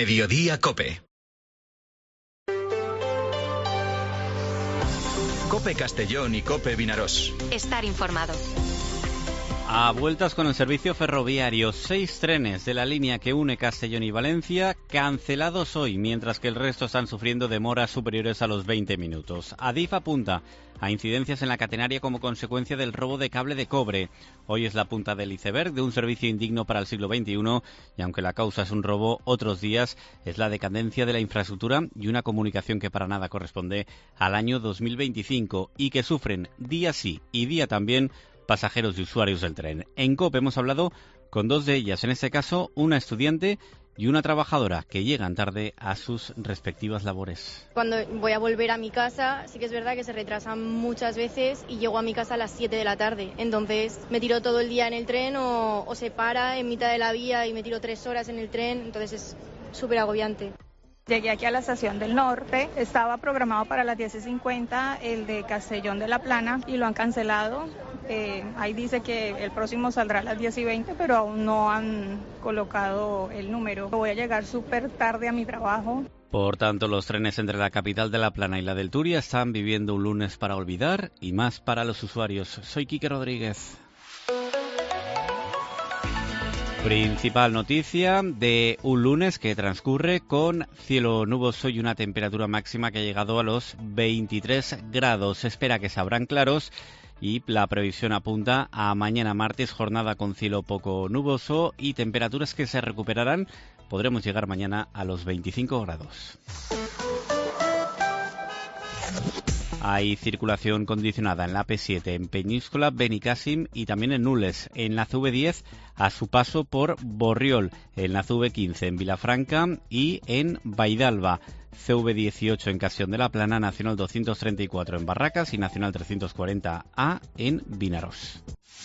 Mediodía Cope. Cope Castellón y Cope Vinarós. Estar informado. A vueltas con el servicio ferroviario, 6 trenes de la línea que une Castellón y Valencia cancelados hoy, mientras que el resto están sufriendo demoras superiores a los 20 minutos. Adif apunta a incidencias en la catenaria como consecuencia del robo de cable de cobre. Hoy es la punta del iceberg de un servicio indigno para el siglo XXI y aunque la causa es un robo, otros días es la decadencia de la infraestructura y una comunicación que para nada corresponde al año 2025 y que sufren día sí y día también pasajeros y usuarios del tren. En COPE hemos hablado con dos de ellas, en este caso una estudiante y una trabajadora que llegan tarde a sus respectivas labores. Cuando voy a volver a mi casa, sí que es verdad que se retrasan muchas veces y llego a mi casa a las 7 de la tarde. Entonces me tiro todo el día en el tren o se para en mitad de la vía y me tiro 3 horas en el tren, entonces es súper agobiante. Llegué aquí a la estación del norte, estaba programado para las 10:50 el de Castellón de la Plana y lo han cancelado. Ahí dice que el próximo saldrá a las 10:20, pero aún no han colocado el número. Voy a llegar súper tarde a mi trabajo. Por tanto, los trenes entre la capital de La Plana y la del Turia están viviendo un lunes para olvidar y más para los usuarios. Soy Quique Rodríguez. Principal noticia de un lunes que transcurre con cielo nuboso y una temperatura máxima que ha llegado a los 23 grados. Se espera que se abran claros y la previsión apunta a mañana martes, jornada con cielo poco nuboso y temperaturas que se recuperarán. Podremos llegar mañana a los 25 grados. Hay circulación condicionada en la AP7 en Peñíscola, Benicàssim y también en Nules, en la CV10 a su paso por Borriol, en la CV15 en Vilafranca y en Vaidalba, CV18 en Castellón de la Plana, Nacional 234 en Barracas y Nacional 340A en Vinarós.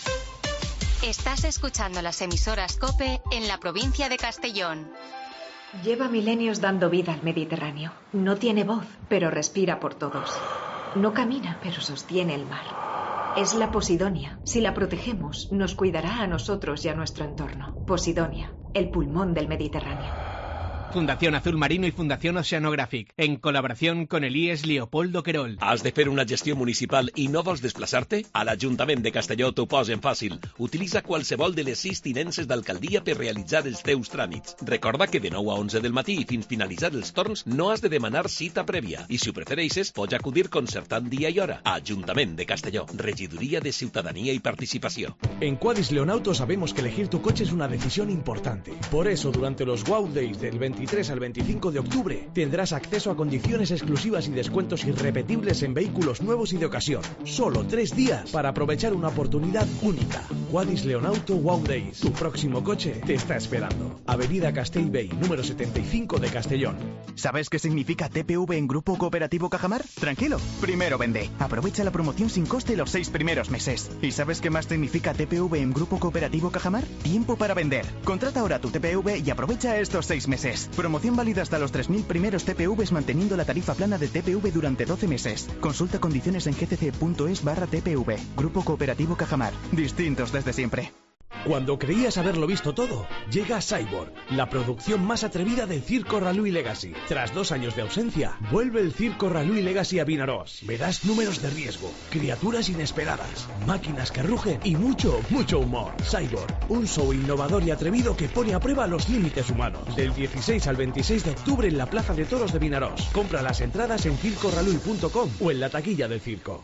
Estás escuchando las emisoras COPE en la provincia de Castellón. Lleva milenios dando vida al Mediterráneo. No tiene voz, pero respira por todos. No camina, pero sostiene el mar. Es la Posidonia. Si la protegemos, nos cuidará a nosotros y a nuestro entorno. Posidonia, el pulmón del Mediterráneo. Fundación Azul Marino y Fundación Oceanographic, en col·laboració con el IES Leopoldo Querol. Has de fer una gestió municipal i no vols desplaçar-te? A l'Ajuntament de Castelló t'ho posen fàcil. Utilitza qualsevol de les 6 tinences d'alcaldia per realitzar els teus tràmits. Recorda que de 9 a 11 del matí i fins finalitzar els torns no has de demanar cita prèvia. I si ho prefereixes, pots acudir concertant dia i hora. Ajuntament de Castelló, Regidoria de Ciudadanía y Participación. En Quadis Leonauto sabemos que elegir tu coche es una decisión importante. Por eso, durante los Wow Days del 23 al 25 de octubre tendrás acceso a condiciones exclusivas y descuentos irrepetibles en vehículos nuevos y de ocasión. Solo 3 días para aprovechar una oportunidad única. Quadis Leonauto Wow Days. Tu próximo coche te está esperando. Avenida Castellbell, número 75 de Castellón. ¿Sabes qué significa TPV en Grupo Cooperativo Cajamar? Tranquilo, primero vende. Aprovecha la promoción sin coste los 6 primeros meses. ¿Y sabes qué más significa TPV en Grupo Cooperativo Cajamar? Tiempo para vender. Contrata ahora tu TPV y aprovecha estos 6 meses. Promoción válida hasta los 3.000 primeros TPVs manteniendo la tarifa plana de TPV durante 12 meses. Consulta condiciones en gcc.es/TPV. Grupo Cooperativo Cajamar. Distintos desde siempre. Cuando creías haberlo visto todo, llega Cyborg, la producción más atrevida del Circo Rallui Legacy. Tras 2 años de ausencia, vuelve el Circo Rallui Legacy a Vinarós. Verás números de riesgo, criaturas inesperadas, máquinas que rugen y mucho, mucho humor. Cyborg, un show innovador y atrevido que pone a prueba los límites humanos. Del 16 al 26 de octubre en la Plaza de Toros de Vinarós. Compra las entradas en circorallui.com o en la taquilla del circo.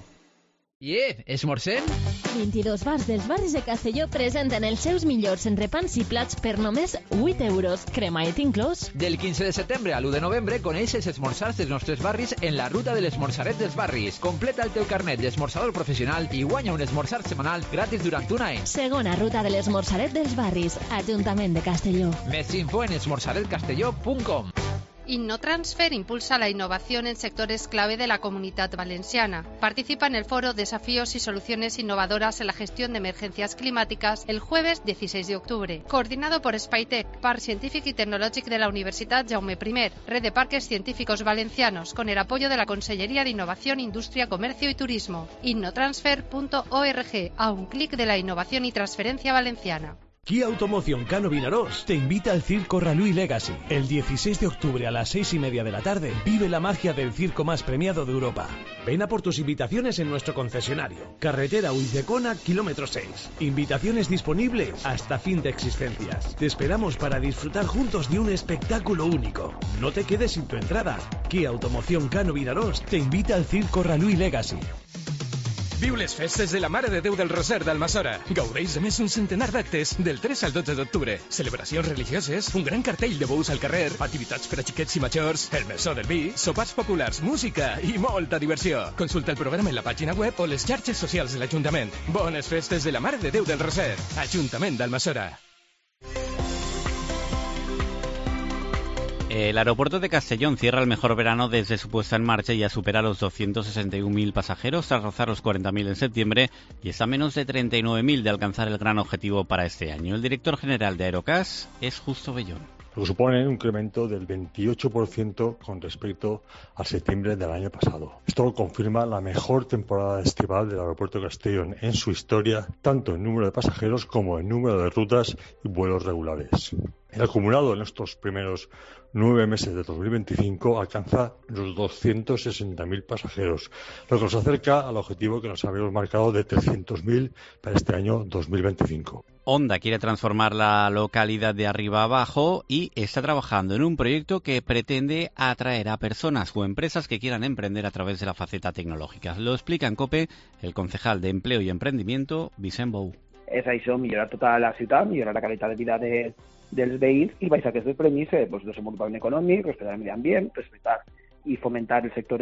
Esmorzem? 22 bars dels barris de Castelló presenten els seus millors entrepans i plats per només 8 euros. Cremaet inclòs. Del 15 de setembre a l'1 de novembre coneix els esmorzars dels nostres barris en la ruta de l'esmorzaret dels barris. Completa el teu carnet d'esmorzador professional i guanya un esmorzar setmanal gratis durant un any. Segona ruta de l'esmorzaret dels barris. Ajuntament de Castelló. Més info en esmorzaretcastelló.com. InnoTransfer impulsa la innovación en sectores clave de la Comunidad Valenciana. Participa en el foro Desafíos y Soluciones Innovadoras en la Gestión de Emergencias Climáticas el jueves 16 de octubre. Coordinado por Spytech, Parc Científic y Tecnológic de la Universidad Jaume I, Red de Parques Científicos Valencianos, con el apoyo de la Consellería de Innovación, Industria, Comercio y Turismo. innotransfer.org, a un clic de la innovación y transferencia valenciana. Kia Automoción Cano Vinaròs te invita al Circo Ralui Legacy. El 16 de octubre a las 6:30 de la tarde vive la magia del circo más premiado de Europa. Ven a por tus invitaciones en nuestro concesionario. Carretera Uizecona, kilómetro 6. Invitaciones disponibles hasta fin de existencias. Te esperamos para disfrutar juntos de un espectáculo único. No te quedes sin tu entrada. Kia Automoción Cano Vinaròs te invita al Circo Ralui Legacy. Viu les festes de la Mare de Déu del Roser d'Almassora. Gaudeix de més d'un centenar d'actes del 3 al 12 d'octubre. Celebracions religioses, un gran cartell de bous al carrer, activitats per a xiquets i majors, el mesó del vi, sopars populars, música i molta diversió. Consulta el programa en la pàgina web o les xarxes socials de l'Ajuntament. Bones festes de la Mare de Déu del Roser. Ajuntament d'Almassora. El aeropuerto de Castellón cierra el mejor verano desde su puesta en marcha y ya supera los 261.000 pasajeros tras rozar los 40.000 en septiembre y está a menos de 39.000 de alcanzar el gran objetivo para este año. El director general de Aerocas es Justo Bellón. Lo que supone un incremento del 28% con respecto a septiembre del año pasado. Esto confirma la mejor temporada estival del aeropuerto de Castellón en su historia, tanto en número de pasajeros como en número de rutas y vuelos regulares. El acumulado en estos primeros 9 meses de 2025 alcanza los 260.000 pasajeros, lo que nos acerca al objetivo que nos habíamos marcado de 300.000 para este año 2025. Honda quiere transformar la localidad de arriba abajo y está trabajando en un proyecto que pretende atraer a personas o empresas que quieran emprender a través de la faceta tecnológica. Lo explica en COPE el concejal de Empleo y Emprendimiento, Vicent Bou. És això, millorar tota la ciutat, millorar la qualitat de vida dels veïns i baix aquestes premisses, desenvolupament econòmic, respectar el medi ambient, respectar i fomentar el sector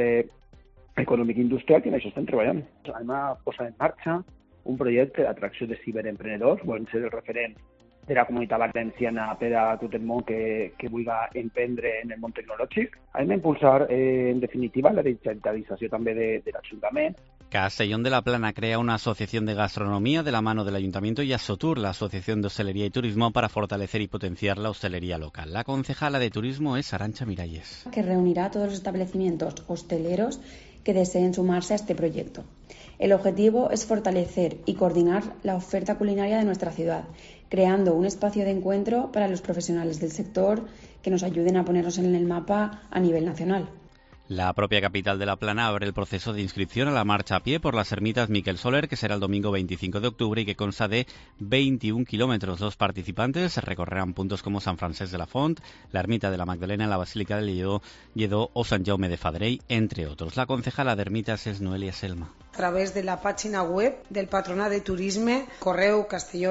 econòmic industrial, i en això estem treballant. Anem a posar en marxa un projecte d'atracció de ciberemprenedors, volem ser el referent de la comunitat valenciana per a tot el món que vulgui emprendre en el món tecnològic. Hem d'impulsar, en definitiva, la digitalització també de l'Ajuntament. Castellón de la Plana crea una asociación de gastronomía de la mano del Ayuntamiento y Asotur, la Asociación de Hostelería y Turismo, para fortalecer y potenciar la hostelería local. La concejala de Turismo es Arantxa Miralles. Que reunirá a todos los establecimientos hosteleros que deseen sumarse a este proyecto. El objetivo es fortalecer y coordinar la oferta culinaria de nuestra ciudad, creando un espacio de encuentro para los profesionales del sector que nos ayuden a ponernos en el mapa a nivel nacional. La propia capital de La Plana abre el proceso de inscripción a la marcha a pie por las ermitas Miquel Soler, que será el domingo 25 de octubre y que consta de 21 kilómetros. Los participantes recorrerán puntos como San Francesc de la Font, la Ermita de la Magdalena, la Basílica del Lledó o Sant Jaume de Fadrell, entre otros. La concejala de Ermitas es Noelia Selma. A través de la pàgina web del Patronat de Turisme, correu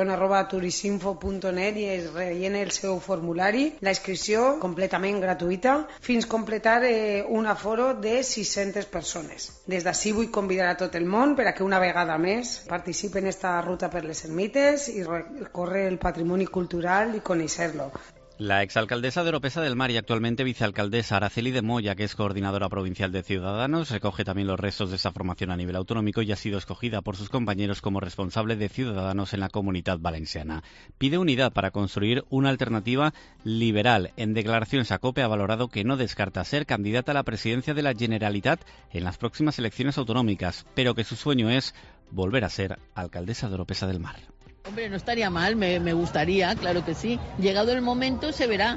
castellon@turisinfo.net i es rellena el seu formulari. La inscripció completament gratuïta fins completar un aforo de 600 persones. Des d'ací vull convidar a tot el món per a que una vegada més participi en esta ruta per les ermites i recórrer el patrimoni cultural i conèixer-lo. La exalcaldesa de Oropesa del Mar y actualmente vicealcaldesa Araceli de Moya, que es coordinadora provincial de Ciudadanos, recoge también los restos de esta formación a nivel autonómico y ha sido escogida por sus compañeros como responsable de Ciudadanos en la Comunitat Valenciana. Pide unidad para construir una alternativa liberal. En declaraciones a COPE ha valorado que no descarta ser candidata a la presidencia de la Generalitat en las próximas elecciones autonómicas, pero que su sueño es volver a ser alcaldesa de Oropesa del Mar. Hombre, no estaría mal, me gustaría, claro que sí. Llegado el momento se verá.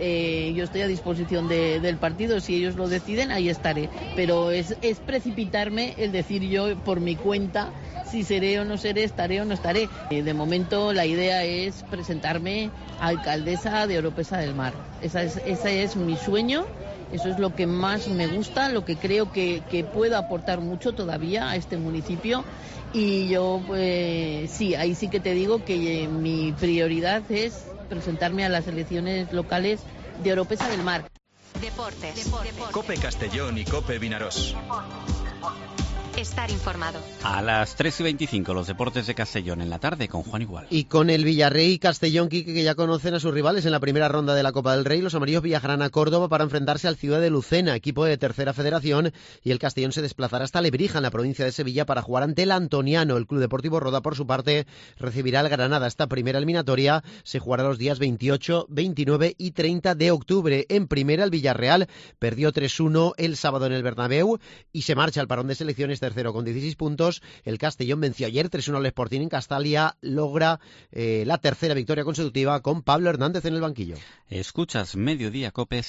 Yo estoy a disposición del partido, si ellos lo deciden, ahí estaré. Pero es precipitarme el decir yo por mi cuenta si seré o no seré, estaré o no estaré. De momento la idea es presentarme a alcaldesa de Oropesa del Mar. Ese es mi sueño. Eso es lo que más me gusta, lo que creo que puedo aportar mucho todavía a este municipio. Y yo, pues sí, ahí sí que te digo que mi prioridad es presentarme a las elecciones locales de Oropesa del Mar. Deportes. COPE Castellón y COPE Vinaròs. Estar informado. A las 3:25 los deportes de Castellón en la tarde con Juan Igual. Y con el Villarrey Castellón, Quique, que ya conocen a sus rivales en la primera ronda de la Copa del Rey, los amarillos viajarán a Córdoba para enfrentarse al Ciudad de Lucena, equipo de tercera federación, y el Castellón se desplazará hasta Lebrija, en la provincia de Sevilla, para jugar ante el Antoniano. El Club Deportivo Roda, por su parte, recibirá al Granada. Esta primera eliminatoria se jugará los días 28, 29 y 30 de octubre. En primera, el Villarreal perdió 3-1 el sábado en el Bernabéu y se marcha al parón de selecciones tercero con 16 puntos. El Castellón venció ayer 3-1 al Sporting en Castalia. Logra la tercera victoria consecutiva con Pablo Hernández en el banquillo. Escuchas Mediodía Cope.